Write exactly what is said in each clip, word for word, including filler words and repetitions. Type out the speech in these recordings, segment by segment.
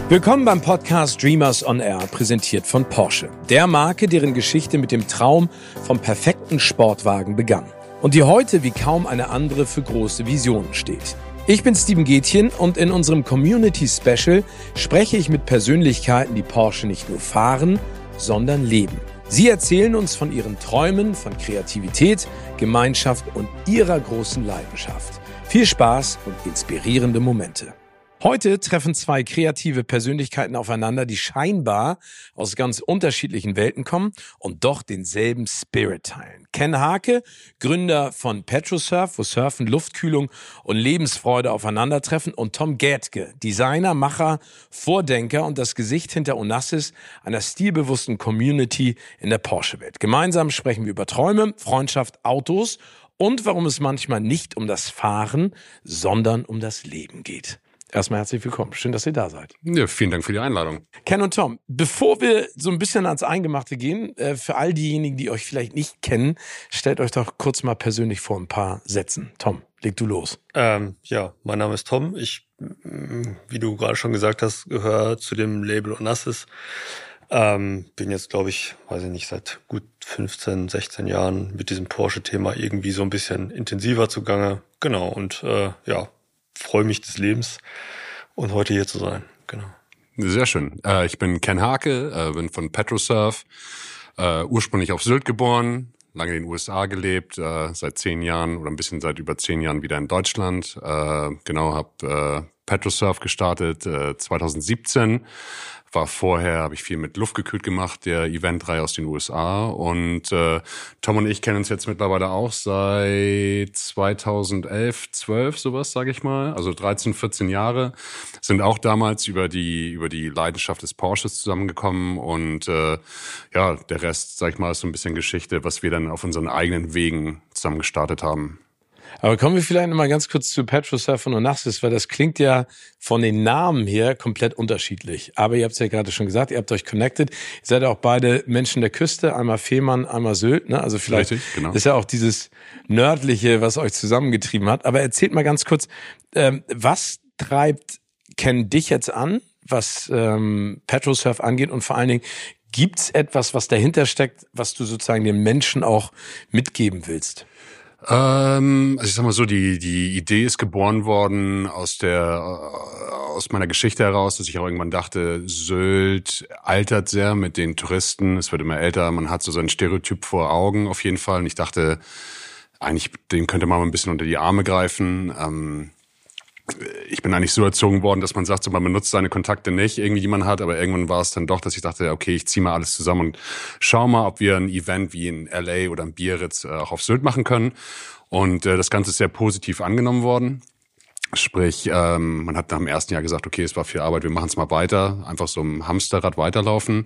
Willkommen beim Podcast Dreamers on Air, präsentiert von Porsche. Der Marke, deren Geschichte mit dem Traum vom perfekten Sportwagen begann. Und die heute wie kaum eine andere für große Visionen steht. Ich bin Steven Gätjen und in unserem Community Special spreche ich mit Persönlichkeiten, die Porsche nicht nur fahren, sondern leben. Sie erzählen uns von ihren Träumen, von Kreativität, Gemeinschaft und ihrer großen Leidenschaft. Viel Spaß und inspirierende Momente. Heute treffen zwei kreative Persönlichkeiten aufeinander, die scheinbar aus ganz unterschiedlichen Welten kommen und doch denselben Spirit teilen. Ken Haake, Gründer von Petrosurf, wo Surfen, Luftkühlung und Lebensfreude aufeinandertreffen, und Tom Gätke, Designer, Macher, Vordenker und das Gesicht hinter Onassis, einer stilbewussten Community in der Porsche-Welt. Gemeinsam sprechen wir über Träume, Freundschaft, Autos und warum es manchmal nicht um das Fahren, sondern um das Leben geht. Erstmal herzlich willkommen. Schön, dass ihr da seid. Ja, vielen Dank für die Einladung. Ken und Tom, bevor wir so ein bisschen ans Eingemachte gehen, für all diejenigen, die euch vielleicht nicht kennen, stellt euch doch kurz mal persönlich vor ein paar Sätzen. Tom, leg du los. Ähm, ja, mein Name ist Tom. Ich, wie du gerade schon gesagt hast, gehöre zu dem Label Onassis. Ähm, bin jetzt, glaube ich, weiß ich nicht, seit gut fünfzehn, sechzehn Jahren mit diesem Porsche-Thema irgendwie so ein bisschen intensiver zugange. Genau, und äh, ja, freue mich des Lebens und heute hier zu sein. Genau. Sehr schön. Äh, ich bin Ken Haake, äh, bin von Petrosurf, äh, ursprünglich auf Sylt geboren, lange in den U S A gelebt, äh, seit zehn Jahren oder ein bisschen seit über zehn Jahren wieder in Deutschland. Äh, genau, habe äh, Petrosurf gestartet äh, zwanzig siebzehn. War vorher, habe ich viel mit Luftgekühlt gemacht, der Eventreihe aus den U S A. Und äh, Tom und ich kennen uns jetzt mittlerweile auch seit zweitausendelf, zwölf, sowas, sage ich mal. Also dreizehn, vierzehn Jahre. Sind auch damals über die über die Leidenschaft des Porsches zusammengekommen. Und äh, ja, der Rest, sag ich mal, ist so ein bisschen Geschichte, was wir dann auf unseren eigenen Wegen zusammen gestartet haben. Aber kommen wir vielleicht noch mal ganz kurz zu Petrosurf und Onassis, weil das klingt ja von den Namen her komplett unterschiedlich. Aber ihr habt es ja gerade schon gesagt, ihr habt euch connected. Ihr seid ja auch beide Menschen der Küste, einmal Fehmarn, einmal Sylt. Ne? Also vielleicht Richtig, genau. ist ja auch dieses Nördliche, was euch zusammengetrieben hat. Aber erzählt mal ganz kurz, ähm, was treibt Ken dich jetzt an, was ähm, Petrosurf angeht, und vor allen Dingen, gibt's etwas, was dahinter steckt, was du sozusagen den Menschen auch mitgeben willst? Ähm, also ich sag mal so, die die Idee ist geboren worden aus der aus meiner Geschichte heraus, dass ich auch irgendwann dachte, Sylt altert sehr mit den Touristen, es wird immer älter, man hat so sein Stereotyp vor Augen auf jeden Fall. Und ich dachte, eigentlich dem könnte man mal ein bisschen unter die Arme greifen. Ähm, Ich bin eigentlich so erzogen worden, dass man sagt, so, man benutzt seine Kontakte nicht, irgendwie, die man hat, aber irgendwann war es dann doch, dass ich dachte, okay, ich ziehe mal alles zusammen und schau mal, ob wir ein Event wie in L A oder in Biarritz äh, auch auf Sylt machen können. Und äh, das Ganze ist sehr positiv angenommen worden. Sprich, ähm, man hat nach dem ersten Jahr gesagt, okay, es war viel Arbeit, wir machen es mal weiter, einfach so im Hamsterrad weiterlaufen.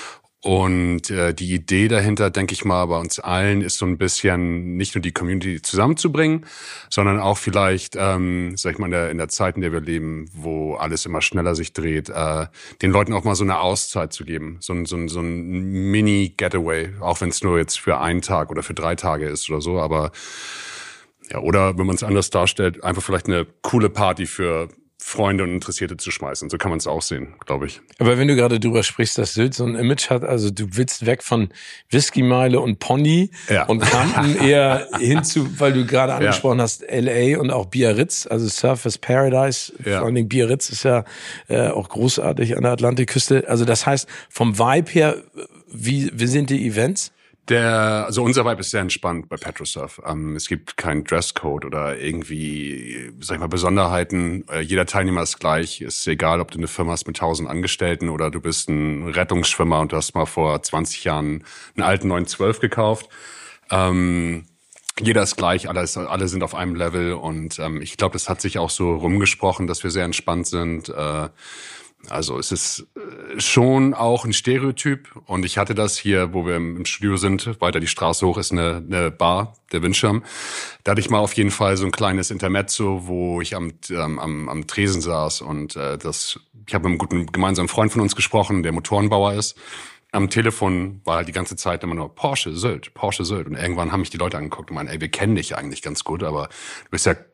Und äh, die Idee dahinter, denke ich mal, bei uns allen ist so ein bisschen nicht nur die Community zusammenzubringen, sondern auch vielleicht, ähm, sag ich mal, in der, in der Zeit, in der wir leben, wo alles immer schneller sich dreht, äh, den Leuten auch mal so eine Auszeit zu geben, so ein, so ein, so ein Mini-Getaway, auch wenn es nur jetzt für einen Tag oder für drei Tage ist oder so, aber ja, oder wenn man es anders darstellt, einfach vielleicht eine coole Party für Freunde und Interessierte zu schmeißen. So kann man es auch sehen, glaube ich. Aber wenn du gerade drüber sprichst, dass Sylt so ein Image hat, also du willst weg von Whiskymeile und Pony ja. und Kanten eher hinzu, weil du gerade angesprochen ja. hast, L A und auch Biarritz, also Surfers Paradise, ja. vor allen Dingen Biarritz ist ja äh, auch großartig an der Atlantikküste. Also das heißt, vom Vibe her, wie, wie sind die Events? Der, also unser Vibe ist sehr entspannt bei Petrosurf. Ähm, es gibt keinen Dresscode oder irgendwie, sag ich mal, Besonderheiten. Äh, jeder Teilnehmer ist gleich. Ist egal, ob du eine Firma hast mit tausend Angestellten oder du bist ein Rettungsschwimmer und du hast mal vor zwanzig Jahren einen alten neun zwölf gekauft. Ähm, jeder ist gleich, alle, ist, alle sind auf einem Level und ähm, ich glaube, das hat sich auch so rumgesprochen, dass wir sehr entspannt sind. Äh, Also es ist schon auch ein Stereotyp und ich hatte das hier, wo wir im Studio sind, weiter die Straße hoch ist eine, eine Bar, der Windschirm. Da hatte ich mal auf jeden Fall so ein kleines Intermezzo, wo ich am ähm, am, am Tresen saß und äh, das, ich habe mit einem guten gemeinsamen Freund von uns gesprochen, der Motorenbauer ist. Am Telefon war halt die ganze Zeit immer nur Porsche Sylt, Porsche Sylt und irgendwann haben mich die Leute angeguckt und meinen, ey, wir kennen dich eigentlich ganz gut, aber du bist ja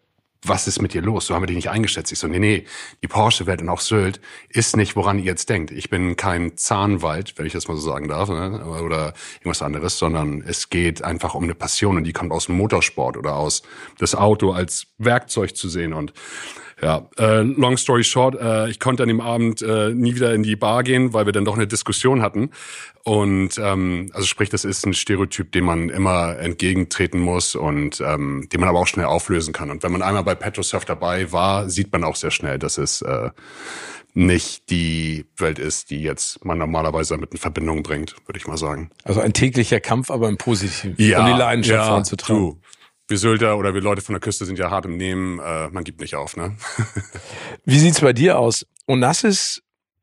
was ist mit dir los? So haben wir dich nicht eingeschätzt. Ich so, nee, nee, die Porsche-Welt und auch Sylt ist nicht, woran ihr jetzt denkt. Ich bin kein Zahnwald, wenn ich das mal so sagen darf, ne? Oder irgendwas anderes, sondern es geht einfach um eine Passion und die kommt aus dem Motorsport oder aus das Auto als Werkzeug zu sehen. Und ja, äh, long story short, äh, ich konnte an dem Abend äh, nie wieder in die Bar gehen, weil wir dann doch eine Diskussion hatten. Und ähm, also sprich, das ist ein Stereotyp, dem man immer entgegentreten muss und ähm, den man aber auch schnell auflösen kann. Und wenn man einmal bei Petrosurf dabei war, sieht man auch sehr schnell, dass es äh, nicht die Welt ist, die jetzt man normalerweise mit in Verbindung bringt, würde ich mal sagen. Also ein täglicher Kampf, aber im Positiven. Ja, um die Leidenschaft ja, voranzutragen. Du. Wir Sylter oder wir Leute von der Küste sind ja hart im Nehmen, äh, man gibt nicht auf, ne? Wie sieht's bei dir aus? Onassis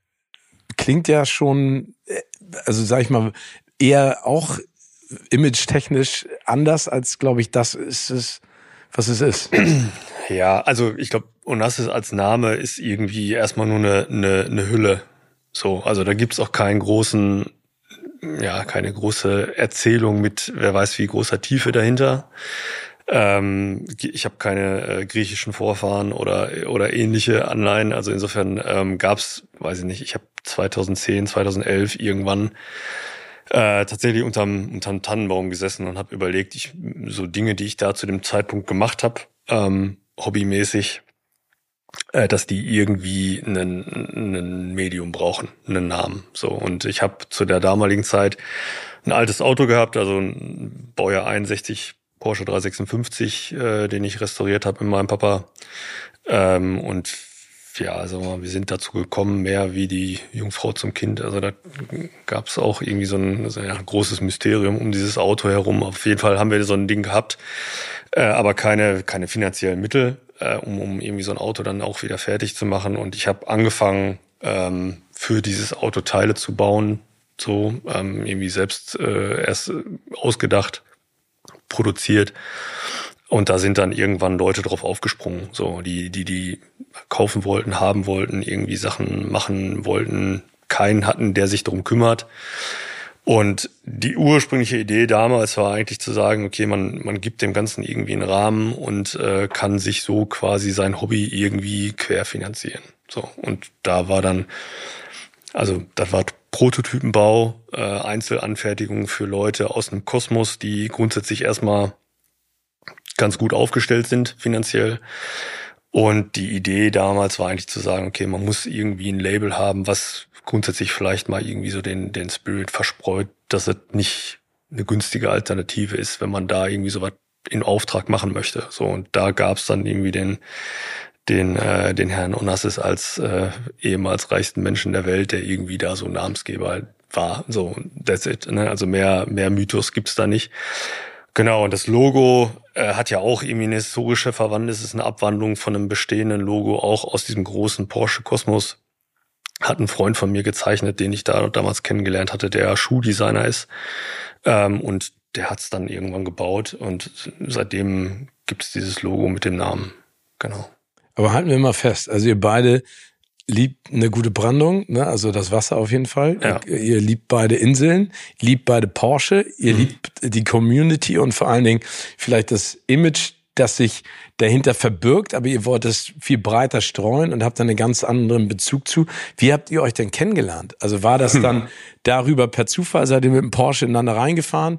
klingt ja schon, also sag ich mal, eher auch image-technisch anders als, glaube ich, das ist es, was es ist. Ja, also ich glaube, Onassis als Name ist irgendwie erstmal nur eine, eine, eine Hülle. So, also da gibt's auch keinen großen, ja, keine große Erzählung mit, wer weiß wie großer Tiefe dahinter. Ähm, ich habe keine äh, griechischen Vorfahren oder oder ähnliche Anleihen. Also insofern ähm, gab's, weiß ich nicht, ich habe zweitausendzehn, zweitausendelf irgendwann äh, tatsächlich unterm unterm Tannenbaum gesessen und habe überlegt, ich so Dinge, die ich da zu dem Zeitpunkt gemacht habe, ähm, hobbymäßig, äh, dass die irgendwie einen, einen Medium brauchen, einen Namen. So, und ich habe zu der damaligen Zeit ein altes Auto gehabt, also ein Baujahr einundsechzig Porsche dreihundertsechsundfünfzig, äh, den ich restauriert habe mit meinem Papa. Ähm, und ja, also wir sind dazu gekommen, mehr wie die Jungfrau zum Kind. Also da gab es auch irgendwie so ein, so ein großes Mysterium um dieses Auto herum. Auf jeden Fall haben wir so ein Ding gehabt, äh, aber keine keine finanziellen Mittel, äh, um, um irgendwie so ein Auto dann auch wieder fertig zu machen. Und ich habe angefangen, ähm, für dieses Auto Teile zu bauen, so ähm, irgendwie selbst äh, erst ausgedacht, produziert, und da sind dann irgendwann Leute drauf aufgesprungen, so die die die kaufen wollten, haben wollten, irgendwie Sachen machen wollten, keinen hatten, der sich darum kümmert. Und die ursprüngliche Idee damals war eigentlich zu sagen, okay, man man gibt dem Ganzen irgendwie einen Rahmen und äh, kann sich so quasi sein Hobby irgendwie querfinanzieren. So, und da war dann, also das war Prototypenbau, äh, Einzelanfertigung für Leute aus dem Kosmos, die grundsätzlich erstmal ganz gut aufgestellt sind finanziell. Und die Idee damals war eigentlich zu sagen, okay, man muss irgendwie ein Label haben, was grundsätzlich vielleicht mal irgendwie so den den Spirit verspreut, dass es nicht eine günstige Alternative ist, wenn man da irgendwie sowas in Auftrag machen möchte. So, und da gab's dann irgendwie den den äh, den Herrn Onassis als äh, ehemals reichsten Menschen der Welt, der irgendwie da so Namensgeber war. So, that's it. Ne? Also mehr mehr Mythos gibt's da nicht. Genau, und das Logo äh, hat ja auch irgendwie eine historische Verwandlung. Es ist eine Abwandlung von einem bestehenden Logo, auch aus diesem großen Porsche Kosmos. Hat ein Freund von mir gezeichnet, den ich da damals kennengelernt hatte, der Schuhdesigner ist. Ähm, und der hat's dann irgendwann gebaut. Und seitdem gibt's dieses Logo mit dem Namen. Genau. Aber halten wir mal fest, also ihr beide liebt eine gute Brandung, ne? Also das Wasser auf jeden Fall. Ja. Ihr, ihr liebt beide Inseln, liebt beide Porsche, ihr mhm. liebt die Community und vor allen Dingen vielleicht das Image, das sich dahinter verbirgt, aber ihr wollt es viel breiter streuen und habt dann einen ganz anderen Bezug zu. Wie habt ihr euch denn kennengelernt? Also war das dann darüber per Zufall, seid ihr mit dem Porsche ineinander reingefahren?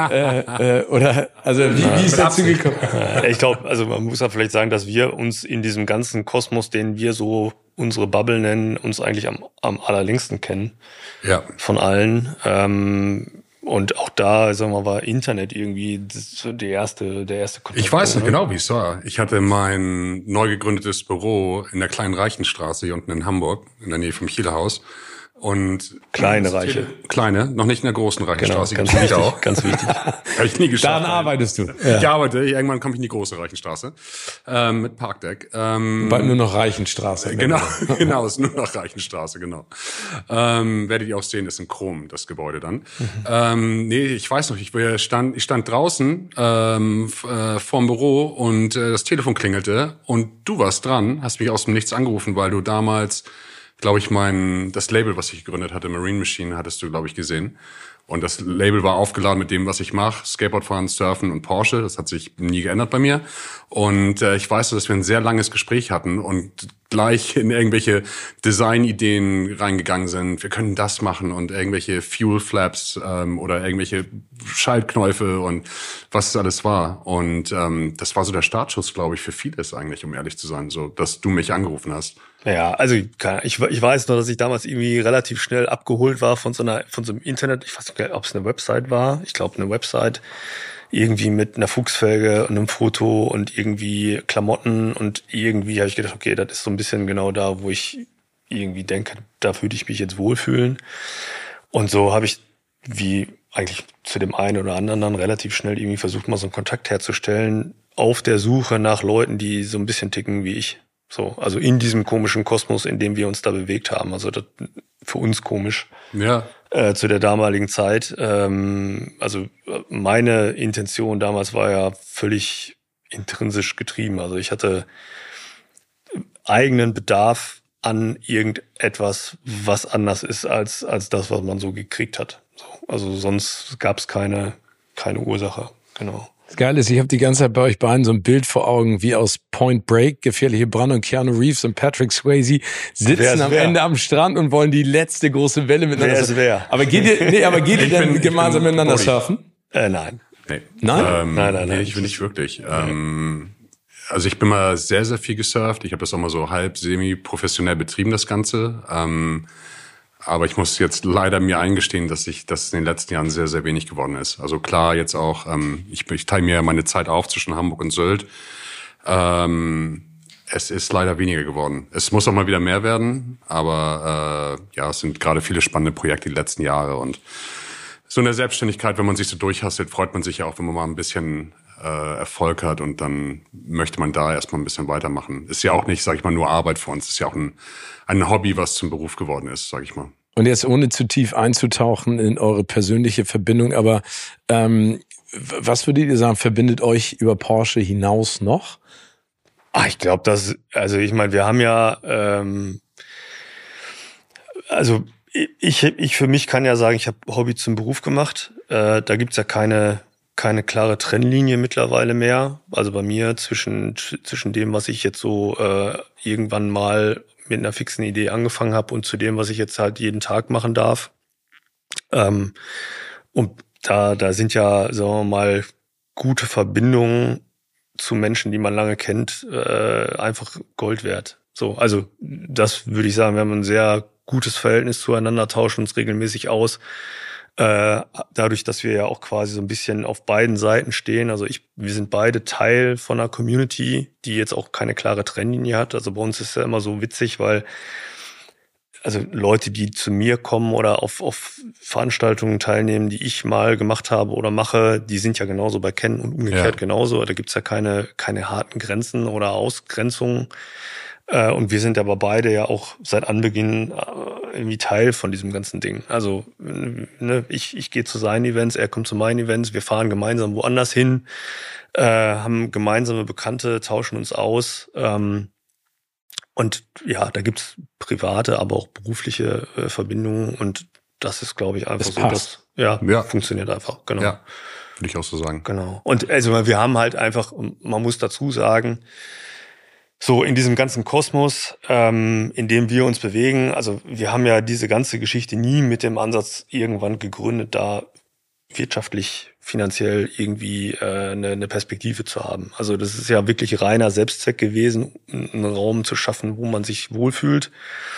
äh, äh, oder also wie, wie ist dazu gekommen? Ich glaube, also man muss ja vielleicht sagen, dass wir uns in diesem ganzen Kosmos, den wir so unsere Bubble nennen, uns eigentlich am, am allerlängsten kennen. Ja. Von allen. Ähm, Und auch da, sagen wir mal, war Internet irgendwie das, der erste, der erste Kontakt. Ich weiß nicht genau, wie es war. Ich hatte mein neu gegründetes Büro in der kleinen Reichenstraße hier unten in Hamburg, in der Nähe vom Kieler Haus. Und kleine Reiche. Kleine, noch nicht in der großen Reichenstraße. Genau, ganz wichtig, auch. ganz wichtig. Habe ich nie geschafft. Daran arbeitest du. Ja. Ich arbeite, irgendwann komme ich in die große Reichenstraße ähm, mit Parkdeck. Ähm, Bald nur noch Reichenstraße. Genau, genau, ist nur noch Reichenstraße, genau. Ähm, werdet ihr auch sehen, ist in Chrom, das Gebäude dann. Mhm. Ähm, nee, ich weiß noch, ich stand, ich stand draußen ähm, äh, vorm Büro und äh, das Telefon klingelte und du warst dran, hast mich aus dem Nichts angerufen, weil du damals glaube ich, mein das Label, was ich gegründet hatte, Marine Machine, hattest du, glaube ich, gesehen. Und das Label war aufgeladen mit dem, was ich mache, Skateboardfahren, Surfen und Porsche. Das hat sich nie geändert bei mir. Und äh, ich weiß, dass wir ein sehr langes Gespräch hatten und gleich in irgendwelche Designideen reingegangen sind. Wir können das machen und irgendwelche Fuel Flaps ähm, oder irgendwelche Schaltknäufe und was es alles war. Und ähm, das war so der Startschuss, glaube ich, für vieles eigentlich, um ehrlich zu sein, so, dass du mich angerufen hast. Ja, also ich, ich weiß noch, dass ich damals irgendwie relativ schnell abgeholt war von so einer, von so einem Internet. Ich weiß nicht, ob es eine Website war. Ich glaube, eine Website irgendwie mit einer Fuchsfelge und einem Foto und irgendwie Klamotten und irgendwie habe ich gedacht, okay, das ist so ein bisschen genau da, wo ich irgendwie denke, da würde ich mich jetzt wohlfühlen. Und so habe ich, wie eigentlich zu dem einen oder anderen, dann relativ schnell irgendwie versucht, mal so einen Kontakt herzustellen, auf der Suche nach Leuten, die so ein bisschen ticken wie ich. So, also in diesem komischen Kosmos, in dem wir uns da bewegt haben. Also das für uns komisch. Ja. Äh, zu der damaligen Zeit. Ähm, also meine Intention damals war ja völlig intrinsisch getrieben. Also ich hatte eigenen Bedarf an irgendetwas, was anders ist als als das, was man so gekriegt hat. So, also sonst gab es keine keine Ursache. Genau. Das Geile ist, ich habe die ganze Zeit bei euch beiden so ein Bild vor Augen, wie aus Point Break, Gefährliche Brandung, Keanu Reeves und Patrick Swayze sitzen am wär. Ende am Strand und wollen die letzte große Welle miteinander Wer es wär. Aber geht ihr, nee, aber geht ihr denn gemeinsam miteinander Body. surfen? Äh, nein. Nee. Nein? Ähm, Nein, nein, nein. Nee, ich will nicht wirklich. Ähm, also ich bin mal sehr, sehr viel gesurft. Ich habe das auch mal so halb semi-professionell betrieben, das Ganze. Ähm, aber ich muss jetzt leider mir eingestehen, dass ich das in den letzten Jahren sehr, sehr wenig geworden ist. Also klar, jetzt auch, ähm, ich, ich teile mir meine Zeit auf zwischen Hamburg und Sylt. Ähm, es ist leider weniger geworden. Es muss auch mal wieder mehr werden, aber äh, ja, es sind gerade viele spannende Projekte die letzten Jahre und so in der Selbstständigkeit, wenn man sich so durchhasselt, freut man sich ja auch, wenn man mal ein bisschen äh, Erfolg hat und dann möchte man da erstmal ein bisschen weitermachen. Ist ja auch nicht, sag ich mal, nur Arbeit für uns. Ist ja auch ein, ein Hobby, was zum Beruf geworden ist, sag ich mal. Und jetzt ohne zu tief einzutauchen in eure persönliche Verbindung, aber ähm, was würdet ihr sagen, verbindet euch über Porsche hinaus noch? Ah, ich glaube, dass, also ich meine, wir haben ja, ähm, also ich, ich für mich kann ja sagen, ich habe Hobby zum Beruf gemacht. Äh, da gibt's ja keine keine klare Trennlinie mittlerweile mehr. Also bei mir zwischen zwischen dem, was ich jetzt so äh, irgendwann mal mit einer fixen Idee angefangen habe und zu dem, was ich jetzt halt jeden Tag machen darf. Ähm, und da da sind ja, sagen wir mal, gute Verbindungen zu Menschen, die man lange kennt, äh, einfach Gold wert. So, also das würde ich sagen, wir haben ein sehr gutes Verhältnis zueinander, tauschen uns regelmäßig aus. Äh, dadurch, dass wir ja auch quasi so ein bisschen auf beiden Seiten stehen. Also ich, wir sind beide Teil von einer Community, die jetzt auch keine klare Trennlinie hat. Also bei uns ist es ja immer so witzig, weil also Leute, die zu mir kommen oder auf, auf Veranstaltungen teilnehmen, die ich mal gemacht habe oder mache, die sind ja genauso bei Ken und umgekehrt ja. genauso. Da gibt's ja keine, keine harten Grenzen oder Ausgrenzungen. Und wir sind aber beide ja auch seit Anbeginn irgendwie Teil von diesem ganzen Ding. Also ne, ich, ich gehe zu seinen Events, er kommt zu meinen Events, wir fahren gemeinsam woanders hin, äh, haben gemeinsame Bekannte, tauschen uns aus. Ähm, und ja, da gibt's private, aber auch berufliche äh, Verbindungen und das ist, glaube ich, einfach das so, passt. dass ja, ja funktioniert einfach. Genau. Ja, würde ich auch so sagen. Genau. Und also wir haben halt einfach, man muss dazu sagen, so in diesem ganzen Kosmos, ähm, in dem wir uns bewegen, also wir haben ja diese ganze Geschichte nie mit dem Ansatz irgendwann gegründet, da wirtschaftlich, finanziell irgendwie äh, eine, eine Perspektive zu haben. Also das ist ja wirklich reiner Selbstzweck gewesen, einen Raum zu schaffen, wo man sich wohlfühlt.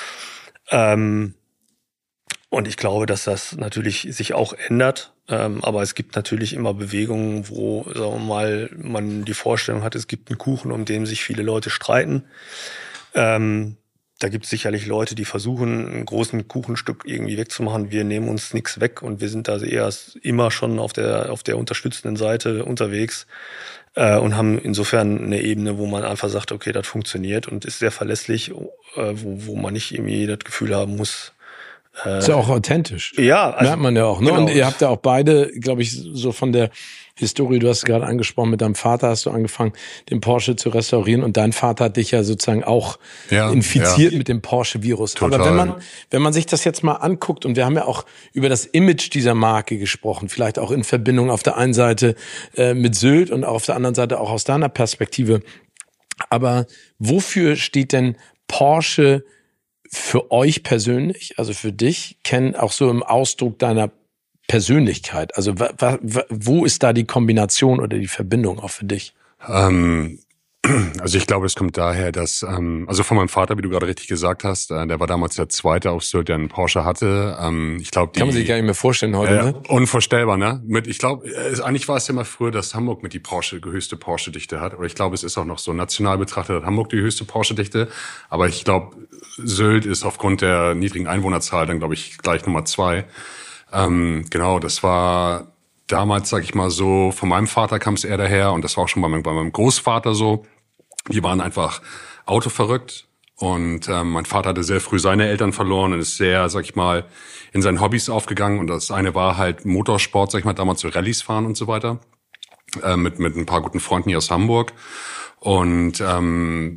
Ähm, und ich glaube, dass das natürlich sich auch ändert. Ähm, aber es gibt natürlich immer Bewegungen, wo, sagen wir mal, man die Vorstellung hat, es gibt einen Kuchen, um den sich viele Leute streiten. Ähm, da gibt es sicherlich Leute, die versuchen, einen großen Kuchenstück irgendwie wegzumachen. Wir nehmen uns nichts weg und wir sind da eher immer schon auf der auf der unterstützenden Seite unterwegs äh, und haben insofern eine Ebene, wo man einfach sagt, okay, das funktioniert und ist sehr verlässlich, äh, wo, wo man nicht irgendwie das Gefühl haben muss, Äh, ist ja auch authentisch. Ja, also, merkt man ja auch. Ne? Genau. Und ihr habt ja auch beide, glaube ich, so von der Historie, du hast es gerade angesprochen, mit deinem Vater hast du angefangen, den Porsche zu restaurieren und dein Vater hat dich ja sozusagen auch ja, infiziert ja. mit dem Porsche-Virus. Total. Aber wenn man, wenn man sich das jetzt mal anguckt, und wir haben ja auch über das Image dieser Marke gesprochen, vielleicht auch in Verbindung auf der einen Seite äh, mit Sylt und auf der anderen Seite auch aus deiner Perspektive. Aber wofür steht denn Porsche für euch persönlich, also für dich, Ken, auch so im Ausdruck deiner Persönlichkeit? Also wa, wa, wo ist da die Kombination oder die Verbindung auch für dich? Ähm, also ich glaube, es kommt daher, dass, ähm, also von meinem Vater, wie du gerade richtig gesagt hast, äh, der war damals der Zweite auf Sylt, der einen Porsche hatte. Ähm, ich glaube, die, kann man sich gar nicht mehr vorstellen heute, äh, ne? Unvorstellbar, ne? Mit, ich glaube, äh, eigentlich war es ja mal früher, dass Hamburg mit die Porsche, die höchste Porsche-Dichte hat. Oder ich glaube, es ist auch noch so national betrachtet, hat Hamburg die höchste Porsche-Dichte. Aber ich glaube, Sylt ist aufgrund der niedrigen Einwohnerzahl dann, glaube ich, gleich Nummer zwei. Ähm, genau, das war damals, sag ich mal so, von meinem Vater kam es eher daher und das war auch schon bei meinem, bei meinem Großvater so. Die waren einfach autoverrückt und ähm, mein Vater hatte sehr früh seine Eltern verloren und ist sehr, sag ich mal, in seinen Hobbys aufgegangen und das eine war halt Motorsport, sag ich mal, damals so Rallyes fahren und so weiter, äh, mit mit ein paar guten Freunden hier aus Hamburg und ähm,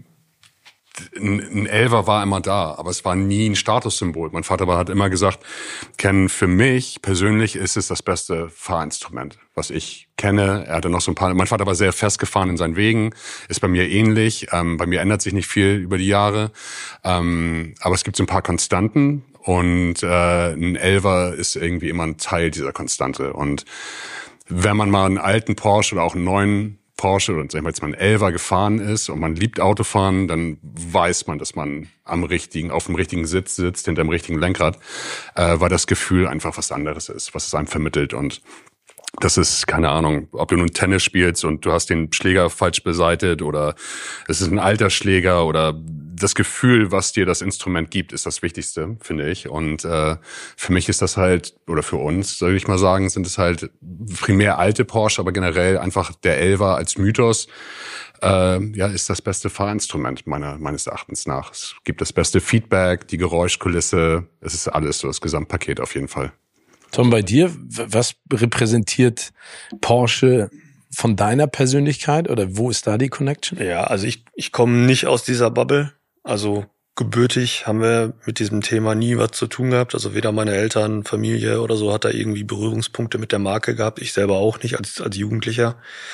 ein Elfer war immer da, aber es war nie ein Statussymbol. Mein Vater hat immer gesagt, Ken, für mich persönlich ist es das beste Fahrinstrument, was ich kenne. Er hatte noch so ein paar, mein Vater war sehr festgefahren in seinen Wegen, ist bei mir ähnlich. Ähm, bei mir ändert sich nicht viel über die Jahre. Ähm, aber es gibt so ein paar Konstanten und äh, ein Elfer ist irgendwie immer ein Teil dieser Konstante. Und wenn man mal einen alten Porsche oder auch einen neuen Porsche oder sagen wir jetzt mal ein Elfer gefahren ist und man liebt Autofahren, dann weiß man, dass man am richtigen, auf dem richtigen Sitz sitzt, hinter dem richtigen Lenkrad, äh, weil das Gefühl einfach was anderes ist, was es einem vermittelt. Und das ist, keine Ahnung, ob du nun Tennis spielst und du hast den Schläger falsch beseitet oder es ist ein alter Schläger oder das Gefühl, was dir das Instrument gibt, ist das Wichtigste, finde ich. Und äh, für mich ist das halt, oder für uns, soll ich mal sagen, sind es halt primär alte Porsche, aber generell einfach der Elfer als Mythos, äh, ja, ist das beste Fahrinstrument meiner, meines Erachtens nach. Es gibt das beste Feedback, die Geräuschkulisse, es ist alles so das Gesamtpaket auf jeden Fall. Tom, bei dir, was repräsentiert Porsche von deiner Persönlichkeit oder wo ist da die Connection? Ja, also ich, ich komme nicht aus dieser Bubble. Also gebürtig haben wir mit diesem Thema nie was zu tun gehabt. Also weder meine Eltern, Familie oder so hat da irgendwie Berührungspunkte mit der Marke gehabt. Ich selber auch nicht als, als Jugendlicher.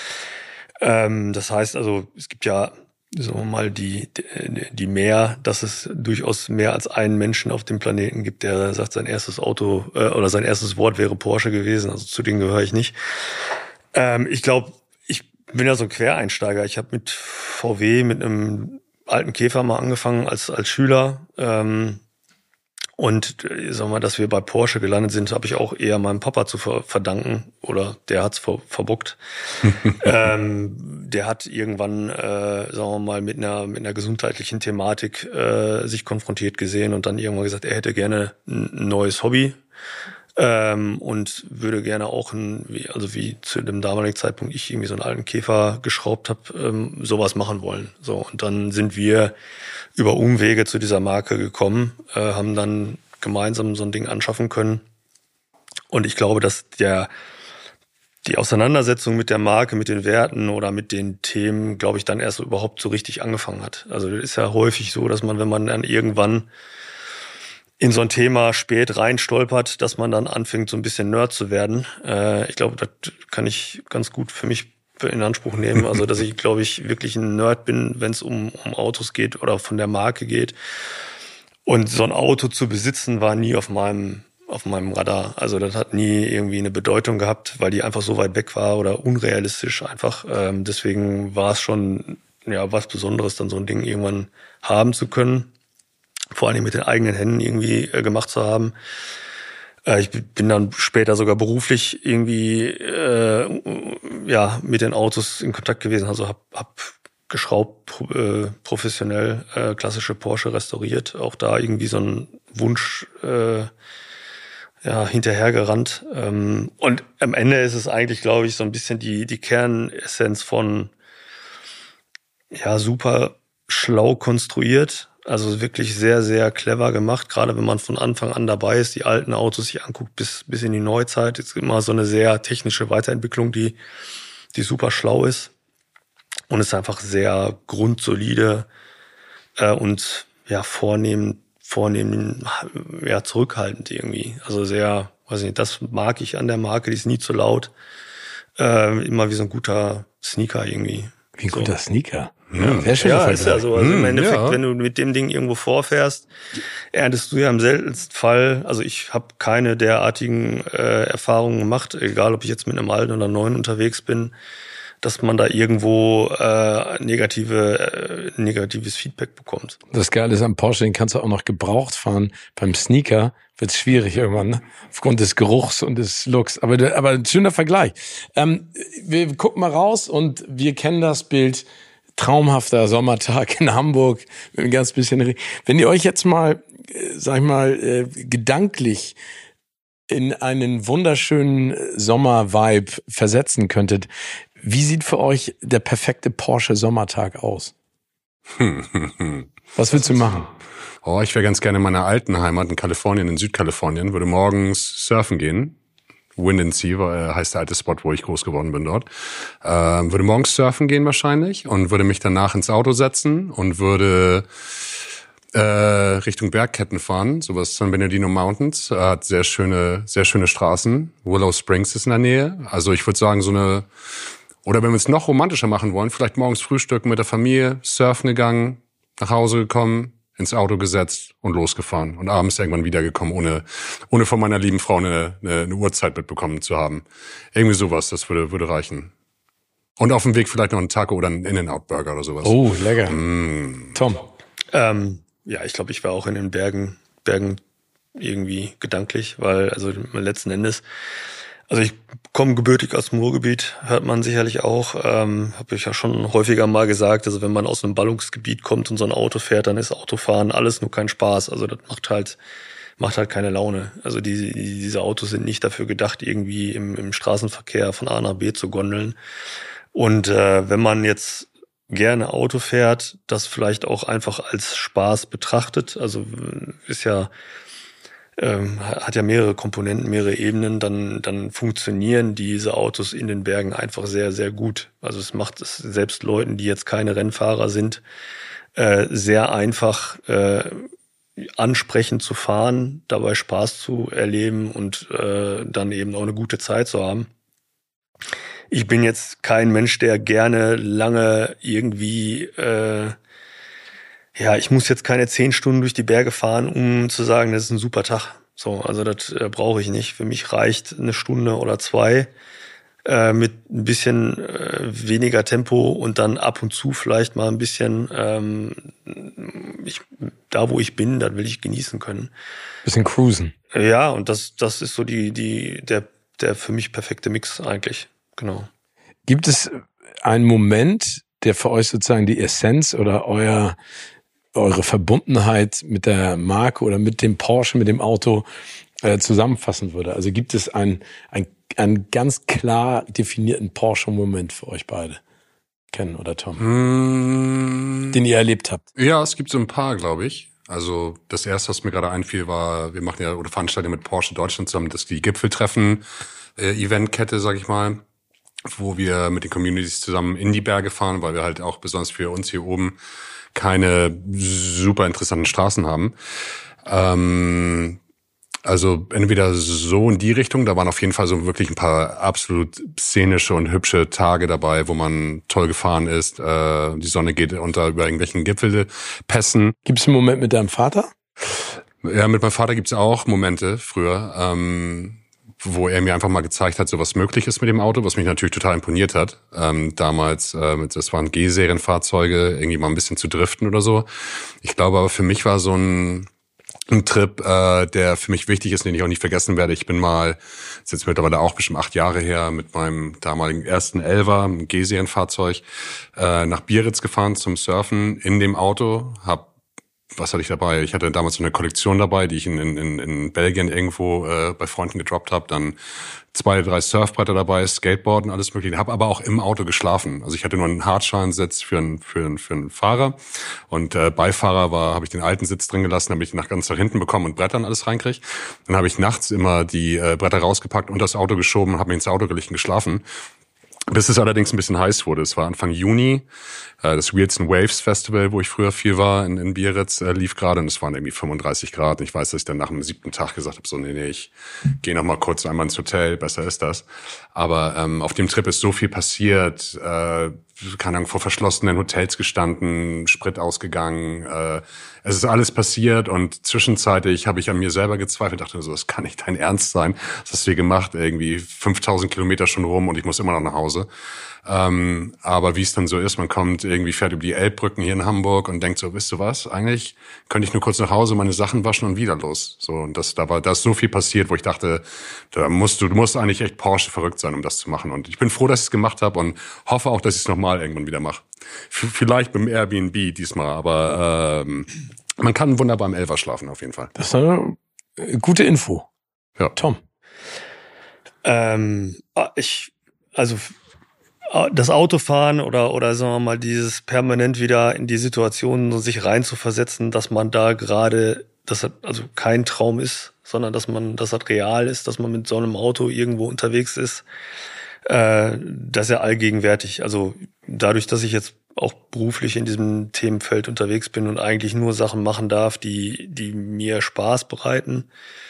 Ähm, das heißt also, es gibt ja, sagen wir mal, die, die, die mehr, dass es durchaus mehr als einen Menschen auf dem Planeten gibt, der sagt, sein erstes Auto äh, oder sein erstes Wort wäre Porsche gewesen. Also zu denen gehöre ich nicht. Ähm, ich glaube, ich bin ja so ein Quereinsteiger. Ich habe mit V W, mit einem alten Käfer mal angefangen als als Schüler. Ähm, und äh, sagen wir mal, dass wir bei Porsche gelandet sind, habe ich auch eher meinem Papa zu ver- verdanken. Oder der hat's ver- verbockt. ähm, der hat irgendwann, äh, sagen wir mal, mit einer mit einer gesundheitlichen Thematik äh, sich konfrontiert gesehen und dann irgendwann gesagt, er hätte gerne ein neues Hobby. Ähm, und würde gerne auch, ein, wie, also wie zu dem damaligen Zeitpunkt ich irgendwie so einen alten Käfer geschraubt habe, ähm, sowas machen wollen. So, und dann sind wir über Umwege zu dieser Marke gekommen, äh, haben dann gemeinsam so ein Ding anschaffen können. Und ich glaube, dass der die Auseinandersetzung mit der Marke, mit den Werten oder mit den Themen, glaube ich, dann erst überhaupt so richtig angefangen hat. Also das ist ja häufig so, dass man, wenn man dann irgendwann in so ein Thema spät reinstolpert, dass man dann anfängt, so ein bisschen Nerd zu werden. Äh, ich glaube, das kann ich ganz gut für mich in Anspruch nehmen. Also, dass ich, glaube ich, wirklich ein Nerd bin, wenn es um, um Autos geht oder von der Marke geht. Und so ein Auto zu besitzen, war nie auf meinem auf meinem Radar. Also das hat nie irgendwie eine Bedeutung gehabt, weil die einfach so weit weg war oder unrealistisch einfach. Ähm, deswegen war es schon ja was Besonderes, dann so ein Ding irgendwann haben zu können. Vor allem mit den eigenen Händen irgendwie äh, gemacht zu haben. Äh, ich bin dann später sogar beruflich irgendwie äh, ja mit den Autos in Kontakt gewesen. Also hab, hab geschraubt, äh, professionell äh, klassische Porsche restauriert. Auch da irgendwie so ein Wunsch äh, ja hinterhergerannt. Ähm, und am Ende ist es eigentlich, glaube ich, so ein bisschen die die Kernessenz von ja super schlau konstruiert, Also wirklich sehr, sehr clever gemacht, gerade wenn man von Anfang an dabei ist, die alten Autos sich anguckt bis bis in die Neuzeit. Es ist immer so eine sehr technische Weiterentwicklung, die die super schlau ist und ist einfach sehr grundsolide äh, und ja vornehm, vornehm, ja zurückhaltend irgendwie. Also sehr, weiß ich nicht, das mag ich an der Marke, die ist nie zu laut. Äh, immer wie so ein guter Sneaker irgendwie. Wie ein so. guter Sneaker. Ja, sehr schön. Ja, ist ja so. Also mm, im Endeffekt, ja. wenn du mit dem Ding irgendwo vorfährst, erntest du ja im seltensten Fall, also ich habe keine derartigen äh, Erfahrungen gemacht, egal ob ich jetzt mit einem alten oder neuen unterwegs bin, dass man da irgendwo äh, negative äh, negatives Feedback bekommt. Das Geile ist am Porsche, den kannst du auch noch gebraucht fahren. Beim Sneaker wird's schwierig irgendwann, ne? Aufgrund des Geruchs und des Looks. Aber, aber ein schöner Vergleich. Ähm, wir gucken mal raus und wir kennen das Bild. Traumhafter Sommertag in Hamburg mit ein ganz bisschen Regen. Wenn ihr euch jetzt mal, sag ich mal, äh, gedanklich in einen wunderschönen Sommer-Vibe versetzen könntet, wie sieht für euch der perfekte Porsche-Sommertag aus? Was willst du machen? Oh, ich wäre ganz gerne in meiner alten Heimat in Kalifornien, in Südkalifornien, würde morgens surfen gehen. Windansea heißt der alte Spot, wo ich groß geworden bin dort. Ähm, würde morgens surfen gehen wahrscheinlich und würde mich danach ins Auto setzen und würde äh, Richtung Bergketten fahren, sowas San Bernardino Mountains. Äh, hat sehr schöne, sehr schöne Straßen. Willow Springs ist in der Nähe. Also ich würde sagen so eine, oder wenn wir es noch romantischer machen wollen, vielleicht morgens frühstücken mit der Familie, surfen gegangen, nach Hause gekommen, ins Auto gesetzt und losgefahren und abends irgendwann wiedergekommen, ohne ohne von meiner lieben Frau eine, eine, eine Uhrzeit mitbekommen zu haben. Irgendwie sowas, das würde würde reichen. Und auf dem Weg vielleicht noch einen Taco oder einen In-N-Out-Burger oder sowas. Oh, lecker. Mm. Tom? Ähm, ja, ich glaube, ich war auch in den Bergen, Bergen irgendwie gedanklich, weil also letzten Endes, also ich komme gebürtig aus dem Ruhrgebiet, hört man sicherlich auch, ähm, habe ich ja schon häufiger mal gesagt, also wenn man aus einem Ballungsgebiet kommt und so ein Auto fährt, dann ist Autofahren alles nur kein Spaß, also das macht halt macht halt keine Laune. Also die, die, diese Autos sind nicht dafür gedacht, irgendwie im, im Straßenverkehr von A nach B zu gondeln. Und äh, wenn man jetzt gerne Auto fährt, das vielleicht auch einfach als Spaß betrachtet, also ist ja Ähm, hat ja mehrere Komponenten, mehrere Ebenen, dann dann funktionieren diese Autos in den Bergen einfach sehr, sehr gut. Also es macht es selbst Leuten, die jetzt keine Rennfahrer sind, äh, sehr einfach äh, ansprechend zu fahren, dabei Spaß zu erleben und äh, dann eben auch eine gute Zeit zu haben. Ich bin jetzt kein Mensch, der gerne lange irgendwie äh, ja, ich muss jetzt keine zehn Stunden durch die Berge fahren, um zu sagen, das ist ein super Tag. So, also das äh, brauche ich nicht. Für mich reicht eine Stunde oder zwei äh, mit ein bisschen äh, weniger Tempo und dann ab und zu vielleicht mal ein bisschen ähm, ich, da, wo ich bin, das will ich genießen können. Bisschen cruisen. Ja, und das das ist so die die der der für mich perfekte Mix eigentlich. Genau. Gibt es einen Moment, der für euch sozusagen die Essenz oder euer eure Verbundenheit mit der Marke oder mit dem Porsche, mit dem Auto äh, zusammenfassen würde? Also gibt es einen, einen, einen ganz klar definierten Porsche-Moment für euch beide? Ken oder Tom? Mm. Den ihr erlebt habt? Ja, es gibt so ein paar, glaube ich. Also das erste, was mir gerade einfiel, war, wir machen ja oder veranstalten mit Porsche Deutschland zusammen das die Gipfeltreffen äh, Eventkette, sag ich mal, wo wir mit den Communities zusammen in die Berge fahren, weil wir halt auch besonders für uns hier oben keine super interessanten Straßen haben. Ähm, also entweder so in die Richtung, da waren auf jeden Fall so wirklich ein paar absolut szenische und hübsche Tage dabei, wo man toll gefahren ist. Äh, die Sonne geht unter über irgendwelchen Gipfelpässen. Gibt es einen Moment mit deinem Vater? Ja, mit meinem Vater gibt's auch Momente früher, ähm, wo er mir einfach mal gezeigt hat, so was möglich ist mit dem Auto, was mich natürlich total imponiert hat. Ähm, damals, äh, das waren G-Serienfahrzeuge, irgendwie mal ein bisschen zu driften oder so. Ich glaube aber für mich war so ein, ein Trip, äh, der für mich wichtig ist, den ich auch nicht vergessen werde. Ich bin mal, das ist jetzt mittlerweile auch bestimmt acht Jahre her, mit meinem damaligen ersten Elva, einem G-Serienfahrzeug, äh, nach Biarritz gefahren zum Surfen in dem Auto, hab was hatte ich dabei? Ich hatte damals so eine Kollektion dabei, die ich in, in, in Belgien irgendwo äh, bei Freunden gedroppt habe. Dann zwei, drei Surfbretter dabei, Skateboarden, alles mögliche. Habe aber auch im Auto geschlafen. Also ich hatte nur einen Hartschalensitz für einen, für einen, für einen Fahrer. Und äh, Beifahrer war, habe ich den alten Sitz drin gelassen, damit ich nach ganz nach hinten bekommen und Brettern alles reinkriege. Dann habe ich nachts immer die äh, Bretter rausgepackt und das Auto geschoben und habe mich ins Auto gelegt und geschlafen. Bis es allerdings ein bisschen heiß wurde. Es war Anfang Juni. Das Wheels and Waves Festival, wo ich früher viel war, in, in Biarritz, lief gerade. Und es waren irgendwie fünfunddreißig Grad. Und ich weiß, dass ich dann nach dem siebten Tag gesagt habe, so, nee, nee, ich gehe noch mal kurz einmal ins Hotel. Besser ist das. Aber ähm, auf dem Trip ist so viel passiert. Äh, keine Ahnung, vor verschlossenen Hotels gestanden, Sprit ausgegangen. Äh, es ist alles passiert. Und zwischenzeitlich habe ich an mir selber gezweifelt. Dachte so, das kann nicht dein Ernst sein. Was hast du hier gemacht? Irgendwie fünftausend Kilometer schon rum und ich muss immer noch nach Hause. Ähm, aber wie es dann so ist, man kommt irgendwie, fährt über die Elbbrücken hier in Hamburg und denkt so, wisst du was, eigentlich könnte ich nur kurz nach Hause meine Sachen waschen und wieder los. So, und das, da war, da ist so viel passiert, wo ich dachte, da musst du, du musst eigentlich echt Porsche verrückt sein, um das zu machen. Und ich bin froh, dass ich es gemacht habe und hoffe auch, dass ich es nochmal irgendwann wieder mache. Vielleicht beim Airbnb diesmal, aber ähm, man kann wunderbar im Elfer schlafen, auf jeden Fall. Das ist eine gute Info. Ja. Tom. Ähm, ich, also das Autofahren oder oder sagen wir mal dieses permanent wieder in die Situation sich rein zu versetzen, dass man da gerade, dass das also kein Traum ist, sondern dass man, dass das real ist, dass man mit so einem Auto irgendwo unterwegs ist, äh, das ist ja allgegenwärtig. Also dadurch, dass ich jetzt auch beruflich in diesem Themenfeld unterwegs bin und eigentlich nur Sachen machen darf, die die mir Spaß bereiten,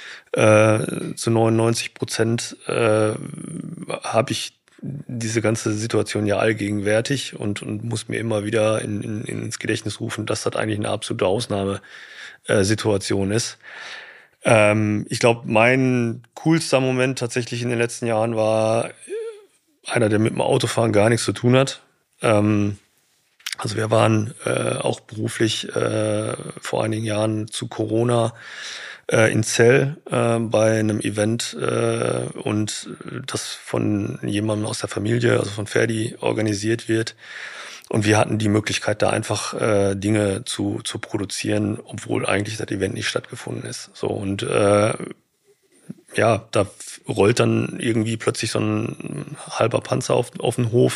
äh, zu neunundneunzig Prozent äh, habe ich diese ganze Situation ja allgegenwärtig und, und muss mir immer wieder in, in, ins Gedächtnis rufen, dass das eigentlich eine absolute Ausnahmesituation ist. Ähm, ich glaube, mein coolster Moment tatsächlich in den letzten Jahren war einer, der mit dem Autofahren gar nichts zu tun hat. Ähm, also wir waren äh, auch beruflich äh, vor einigen Jahren zu Corona in Zell äh, bei einem Event äh, und das von jemandem aus der Familie, also von Ferdi, organisiert wird. Und wir hatten die Möglichkeit, da einfach äh, Dinge zu zu produzieren, obwohl eigentlich das Event nicht stattgefunden ist. So und äh, ja, da rollt dann irgendwie plötzlich so ein halber Panzer auf auf den Hof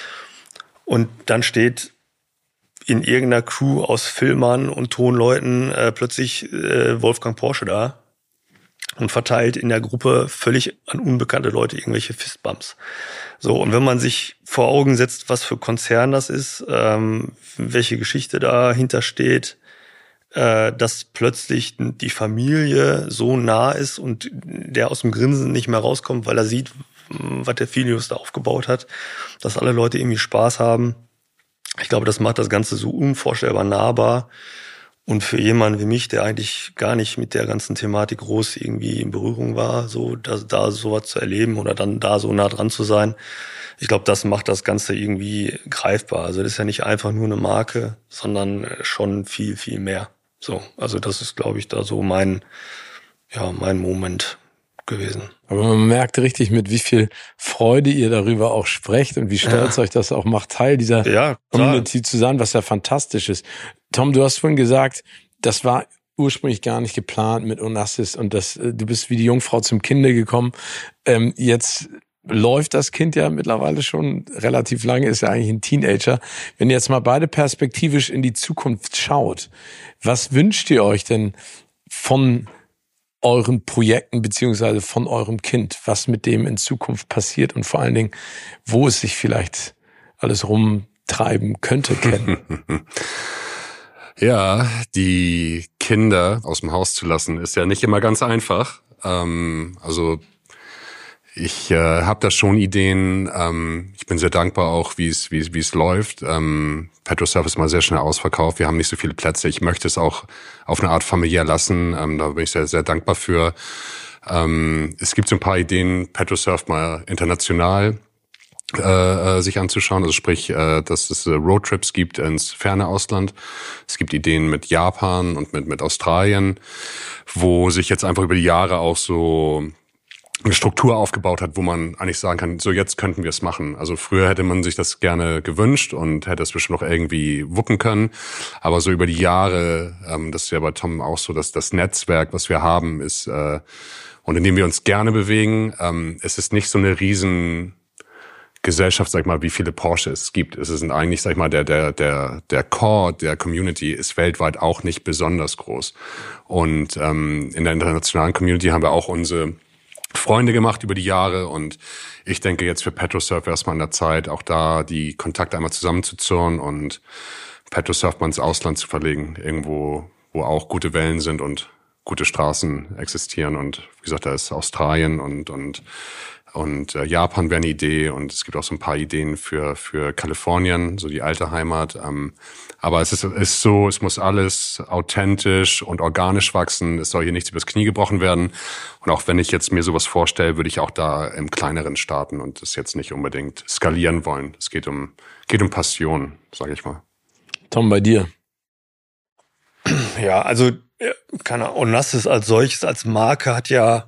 und dann steht in irgendeiner Crew aus Filmern und Tonleuten äh, plötzlich äh, Wolfgang Porsche da und verteilt in der Gruppe völlig an unbekannte Leute irgendwelche Fistbumps. So, und wenn man sich vor Augen setzt, was für Konzern das ist, ähm, welche Geschichte dahinter steht, äh, dass plötzlich die Familie so nah ist und der aus dem Grinsen nicht mehr rauskommt, weil er sieht, was der Filius da aufgebaut hat, dass alle Leute irgendwie Spaß haben. Ich glaube, das macht das Ganze so unvorstellbar nahbar. Und für jemanden wie mich, der eigentlich gar nicht mit der ganzen Thematik groß irgendwie in Berührung war, so da, da sowas zu erleben oder dann da so nah dran zu sein, ich glaube, das macht das Ganze irgendwie greifbar. Also das ist ja nicht einfach nur eine Marke, sondern schon viel, viel mehr. So, also das ist, glaube ich, da so mein, ja, mein Moment gewesen. Aber man merkt richtig, mit wie viel Freude ihr darüber auch sprecht und wie stolz ja. euch das auch macht, Teil dieser ja, Community zu sein, was ja fantastisch ist. Tom, du hast vorhin gesagt, das war ursprünglich gar nicht geplant mit Onassis und das, du bist wie die Jungfrau zum Kinde gekommen. Ähm, jetzt läuft das Kind ja mittlerweile schon relativ lange, ist ja eigentlich ein Teenager. Wenn ihr jetzt mal beide perspektivisch in die Zukunft schaut, was wünscht ihr euch denn von euren Projekten beziehungsweise von eurem Kind, was mit dem in Zukunft passiert und vor allen Dingen, wo es sich vielleicht alles rumtreiben könnte, kennen? Ja, die Kinder aus dem Haus zu lassen, ist ja nicht immer ganz einfach. Ähm, also ich äh, habe da schon Ideen. Ähm, ich bin sehr dankbar auch, wie es wie es wie es läuft. Ähm, Petrosurf ist mal sehr schnell ausverkauft. Wir haben nicht so viele Plätze. Ich möchte es auch auf eine Art familiär lassen. Ähm, da bin ich sehr sehr dankbar für. Ähm, es gibt so ein paar Ideen, Petrosurf mal international äh, sich anzuschauen. Also sprich, äh, dass es äh, Roadtrips gibt ins ferne Ausland. Es gibt Ideen mit Japan und mit mit Australien, wo sich jetzt einfach über die Jahre auch so eine Struktur aufgebaut hat, wo man eigentlich sagen kann, so jetzt könnten wir es machen. Also früher hätte man sich das gerne gewünscht und hätte es bestimmt noch irgendwie wuppen können. Aber so über die Jahre, ähm, das ist ja bei Tom auch so, dass das Netzwerk, was wir haben, ist äh, und in dem wir uns gerne bewegen, ähm, es ist nicht so eine riesen Gesellschaft, sag ich mal, wie viele Porsche es gibt. Es ist eigentlich, sag ich mal, der der der der Core der Community ist weltweit auch nicht besonders groß. Und ähm, in der internationalen Community haben wir auch unsere Freunde gemacht über die Jahre und ich denke jetzt für Petrosurf erstmal an der Zeit, auch da die Kontakte einmal zusammenzuzurren und Petrosurf mal ins Ausland zu verlegen, irgendwo, wo auch gute Wellen sind und gute Straßen existieren. Und wie gesagt, da ist Australien und und und äh, Japan wäre eine Idee und es gibt auch so ein paar Ideen für für Kalifornien, so die alte Heimat. Ähm, aber es ist, ist so, es muss alles authentisch und organisch wachsen. Es soll hier nichts übers Knie gebrochen werden. Und auch wenn ich jetzt mir sowas vorstelle, würde ich auch da im Kleineren starten und das jetzt nicht unbedingt skalieren wollen. Es geht um geht um Passion, sage ich mal. Tom, bei dir? Ja, also keine Ahnung, Onassis als solches, als Marke hat ja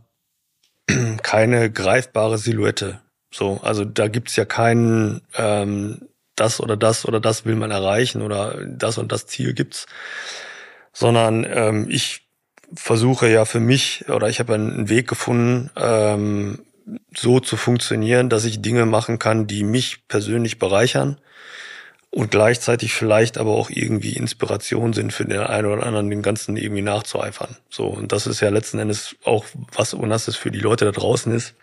keine greifbare Silhouette. So, also da gibt's ja keinen ähm, das oder das oder das will man erreichen oder das und das Ziel gibt's, sondern ähm, ich versuche ja für mich oder ich habe einen Weg gefunden, ähm, so zu funktionieren, dass ich Dinge machen kann, die mich persönlich bereichern und gleichzeitig vielleicht aber auch irgendwie Inspiration sind für den einen oder anderen, dem Ganzen irgendwie nachzueifern. So, und das ist ja letzten Endes auch, was Onassis für die Leute da draußen ist.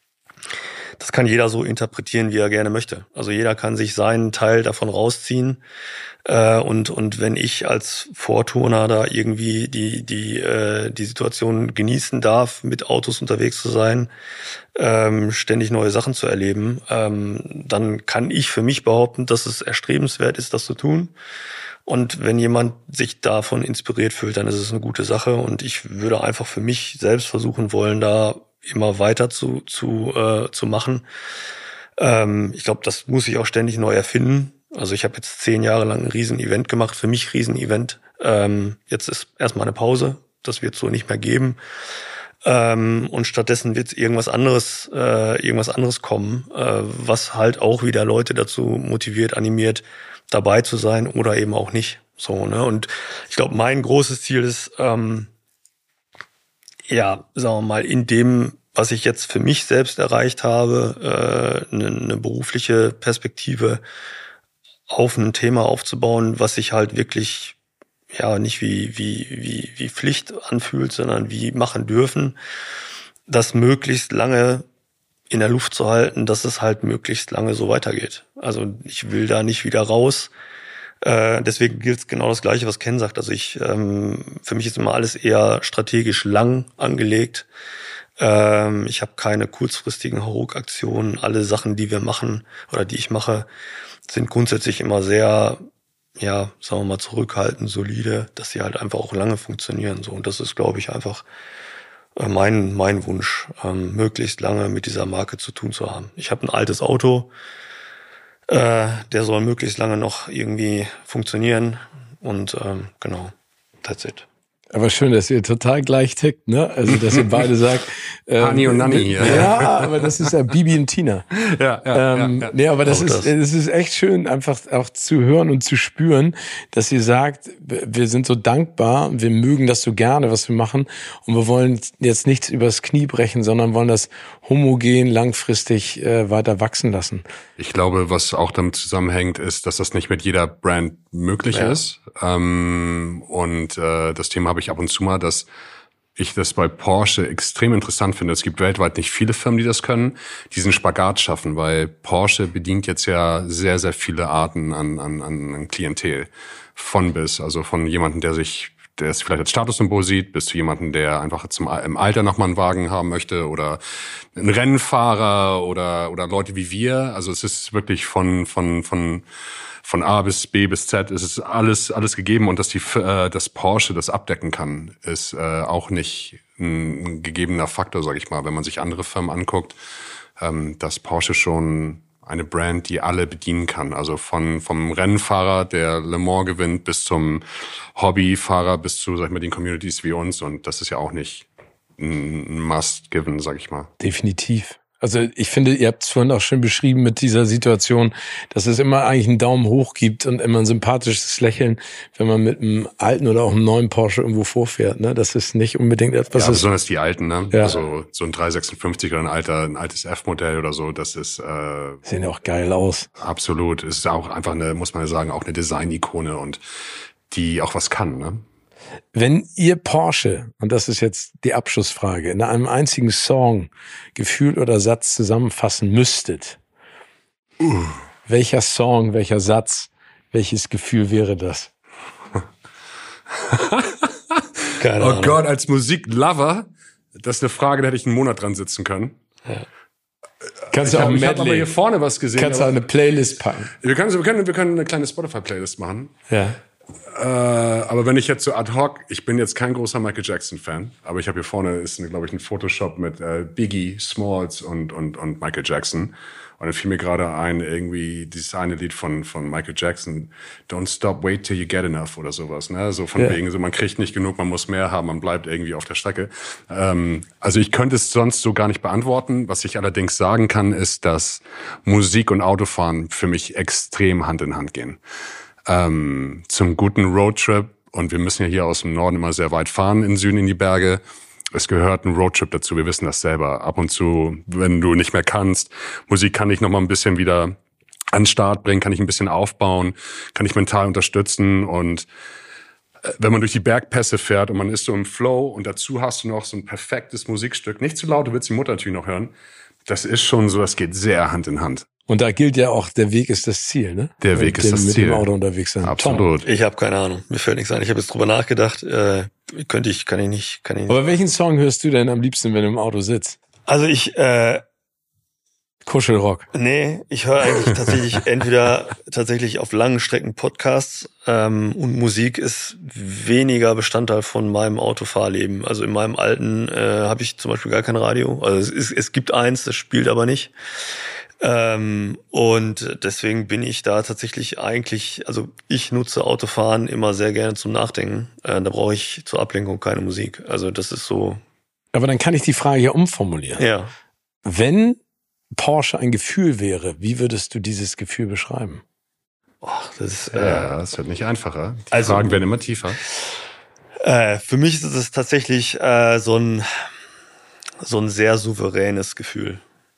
Das kann jeder so interpretieren, wie er gerne möchte. Also jeder kann sich seinen Teil davon rausziehen. Äh, und und wenn ich als Vorturner da irgendwie die die äh, die Situation genießen darf, mit Autos unterwegs zu sein, ähm, ständig neue Sachen zu erleben, ähm, dann kann ich für mich behaupten, dass es erstrebenswert ist, das zu tun. Und wenn jemand sich davon inspiriert fühlt, dann ist es eine gute Sache. Und ich würde einfach für mich selbst versuchen wollen, da immer weiter zu zu äh, zu machen. Ähm, ich glaube, das muss ich auch ständig neu erfinden. Also ich habe jetzt zehn Jahre lang ein Riesen-Event gemacht, für mich Riesen-Event. Ähm, jetzt ist erstmal eine Pause, das wird so nicht mehr geben. Ähm, und stattdessen wird irgendwas anderes, äh, irgendwas anderes kommen, äh, was halt auch wieder Leute dazu motiviert, animiert, dabei zu sein oder eben auch nicht. So, ne? Und ich glaube, mein großes Ziel ist, ähm, ja, sagen wir mal, in dem, was ich jetzt für mich selbst erreicht habe, äh, eine, eine berufliche Perspektive auf ein Thema aufzubauen, was sich halt wirklich ja nicht wie wie wie wie Pflicht anfühlt, sondern wie machen dürfen, das möglichst lange in der Luft zu halten, dass es halt möglichst lange so weitergeht. Also ich will da nicht wieder raus. Äh, deswegen gilt genau das Gleiche, was Ken sagt. Also ich ähm, für mich ist immer alles eher strategisch lang angelegt. Ähm, ich habe keine kurzfristigen Hauruck-Aktionen. Alle Sachen, die wir machen oder die ich mache, sind grundsätzlich immer sehr, ja, sagen wir mal, zurückhaltend, solide, dass sie halt einfach auch lange funktionieren. So, und das ist, glaube ich, einfach äh, mein mein Wunsch, ähm, möglichst lange mit dieser Marke zu tun zu haben. Ich habe ein altes Auto, äh, der soll möglichst lange noch irgendwie funktionieren und ähm, genau, that's it. Aber schön, dass ihr total gleich tickt, ne? Also, dass ihr beide sagt, ähm, Hani und Nanni hier. Ja, aber das ist ja Bibi und Tina. Ja, ja, ähm, ja, ja. Nee, aber das auch ist, das. das ist echt schön, einfach auch zu hören und zu spüren, dass ihr sagt, wir sind so dankbar, wir mögen das so gerne, was wir machen, und wir wollen jetzt nichts übers Knie brechen, sondern wollen das homogen langfristig äh, weiter wachsen lassen. Ich glaube, was auch damit zusammenhängt, ist, dass das nicht mit jeder Brand möglich Ja. ist. Ähm, und äh, das Thema habe ich ab und zu mal, dass ich das bei Porsche extrem interessant finde. Es gibt weltweit nicht viele Firmen, die das können, diesen Spagat schaffen, weil Porsche bedient jetzt ja sehr, sehr viele Arten an, an, an Klientel. Von bis, also von jemandem, der sich der es vielleicht als Statussymbol sieht, bis zu jemandem, der einfach zum, im Alter nochmal einen Wagen haben möchte, oder ein Rennfahrer oder oder Leute wie wir. Also es ist wirklich von von von von A bis B bis Z, es ist alles alles gegeben, und dass die äh, dass Porsche das abdecken kann, ist äh, auch nicht ein, ein gegebener Faktor, sage ich mal, wenn man sich andere Firmen anguckt, ähm, dass Porsche schon eine Brand, die alle bedienen kann. Also von vom Rennfahrer, der Le Mans gewinnt, bis zum Hobbyfahrer, bis zu, sag ich mal, den Communities wie uns. Und das ist ja auch nicht ein Must-Given, sag ich mal. Definitiv. Also ich finde, ihr habt es vorhin auch schön beschrieben mit dieser Situation, dass es immer eigentlich einen Daumen hoch gibt und immer ein sympathisches Lächeln, wenn man mit einem alten oder auch einem neuen Porsche irgendwo vorfährt. Ne? Das ist nicht unbedingt etwas. Ja, besonders die alten, ne? Ja. Also so ein drei sechsundfünfzig oder ein alter, ein altes F-Modell oder so, das ist äh, sehen ja auch geil aus. Absolut. Es ist auch einfach eine, muss man ja sagen, auch eine Design-Ikone und die auch was kann, ne? Wenn ihr Porsche, und das ist jetzt die Abschlussfrage, in einem einzigen Song, Gefühl oder Satz zusammenfassen müsstet, uh. welcher Song, welcher Satz, welches Gefühl wäre das? Keine Ahnung. Oh Gott, als Musiklover, das ist eine Frage, da hätte ich einen Monat dran sitzen können. Ja. Kannst du auch ich habe aber hier vorne was gesehen. Kannst du auch eine Playlist packen. Wir können, wir können, wir können eine kleine Spotify-Playlist machen. Ja. Äh, aber wenn ich jetzt so ad hoc, ich bin jetzt kein großer Michael Jackson-Fan, aber ich habe hier vorne ist, glaube ich, ein Photoshop mit äh, Biggie, Smalls und und und Michael Jackson. Und dann fiel mir gerade ein, irgendwie dieses eine Lied von von Michael Jackson, Don't Stop, Wait Till You Get Enough oder sowas. Ne? So von ja. wegen, so man kriegt nicht genug, man muss mehr haben, man bleibt irgendwie auf der Strecke. Ähm, also ich könnte es sonst so gar nicht beantworten. Was ich allerdings sagen kann, ist, dass Musik und Autofahren für mich extrem Hand in Hand gehen. Ähm, zum guten Roadtrip, und wir müssen ja hier aus dem Norden immer sehr weit fahren, in Süden in die Berge. Es gehört ein Roadtrip dazu, wir wissen das selber. Ab und zu, wenn du nicht mehr kannst, Musik kann dich noch mal ein bisschen wieder an den Start bringen, kann ich ein bisschen aufbauen, kann ich mental unterstützen. Und wenn man durch die Bergpässe fährt und man ist so im Flow und dazu hast du noch so ein perfektes Musikstück, nicht zu laut, du willst die Mutter natürlich noch hören, das ist schon so, das geht sehr Hand in Hand. Und da gilt ja auch, der Weg ist das Ziel, ne? Der Weg mit ist das mit Ziel. Mit dem Auto unterwegs sein. Absolut. Ich habe keine Ahnung. Mir fällt nichts ein. Ich habe jetzt drüber nachgedacht. Äh, könnte ich, kann ich nicht, kann ich nicht. Aber welchen Song hörst du denn am liebsten, wenn du im Auto sitzt? Also ich, äh, Kuschelrock. Nee, ich höre eigentlich tatsächlich entweder tatsächlich auf langen Strecken Podcasts ähm, und Musik ist weniger Bestandteil von meinem Autofahrleben. Also in meinem alten äh, habe ich zum Beispiel gar kein Radio. Also es, ist, es gibt eins, das spielt aber nicht. Ähm, und deswegen bin ich da tatsächlich eigentlich, also ich nutze Autofahren immer sehr gerne zum Nachdenken. Äh, da brauche ich zur Ablenkung keine Musik. Also das ist so. Aber dann kann ich die Frage ja umformulieren. Ja. Wenn Porsche ein Gefühl wäre, wie würdest du dieses Gefühl beschreiben? Ach, das ist, äh, ja, das wird nicht einfacher. Die also, Fragen werden immer tiefer. Äh, für mich ist es tatsächlich äh, so ein so ein sehr souveränes Gefühl.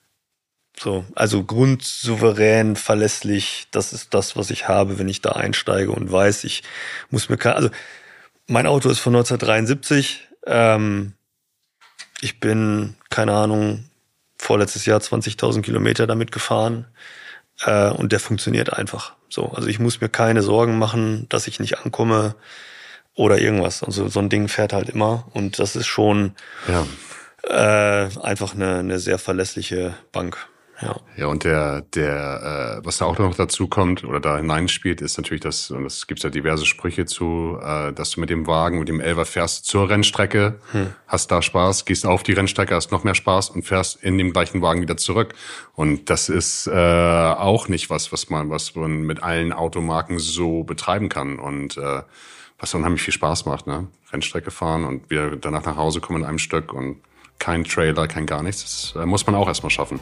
So, also grundsouverän, verlässlich, das ist das, was ich habe, wenn ich da einsteige und weiß, ich muss mir keine, also mein Auto ist von neunzehnhundertdreiundsiebzig, ähm, ich bin, keine Ahnung, vorletztes Jahr zwanzigtausend Kilometer damit gefahren äh, und der funktioniert einfach. So, also ich muss mir keine Sorgen machen, dass ich nicht ankomme oder irgendwas. Also so ein Ding fährt halt immer und das ist schon ja. äh, einfach eine, eine sehr verlässliche Bank. Ja. Ja, und der, der, äh, was da auch noch dazu kommt oder da hineinspielt, ist natürlich das, und das gibt's ja diverse Sprüche zu, äh, dass du mit dem Wagen, mit dem Elfer fährst zur Rennstrecke, hm. hast da Spaß, gehst auf die Rennstrecke, hast noch mehr Spaß und fährst in dem gleichen Wagen wieder zurück. Und das ist äh, auch nicht was, was man, was man mit allen Automarken so betreiben kann und äh, was unheimlich viel Spaß macht, ne? Rennstrecke fahren und wieder danach nach Hause kommen in einem Stück und kein Trailer, kein gar nichts. Das äh, muss man auch erstmal schaffen.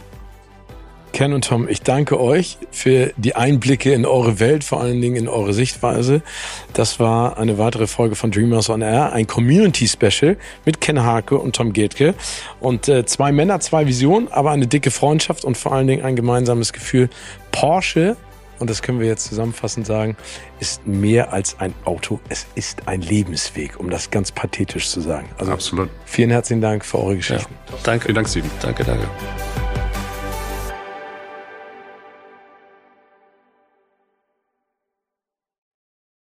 Ken und Tom, ich danke euch für die Einblicke in eure Welt, vor allen Dingen in eure Sichtweise. Das war eine weitere Folge von Dreamers on Air, ein Community-Special mit Ken Hake und Tom Geldke. Und äh, zwei Männer, zwei Visionen, aber eine dicke Freundschaft und vor allen Dingen ein gemeinsames Gefühl. Porsche, und das können wir jetzt zusammenfassend sagen, ist mehr als ein Auto. Es ist ein Lebensweg, um das ganz pathetisch zu sagen. Also absolut. Vielen herzlichen Dank für eure Geschichten. Ja, danke. Vielen Dank, Steven. Danke, danke.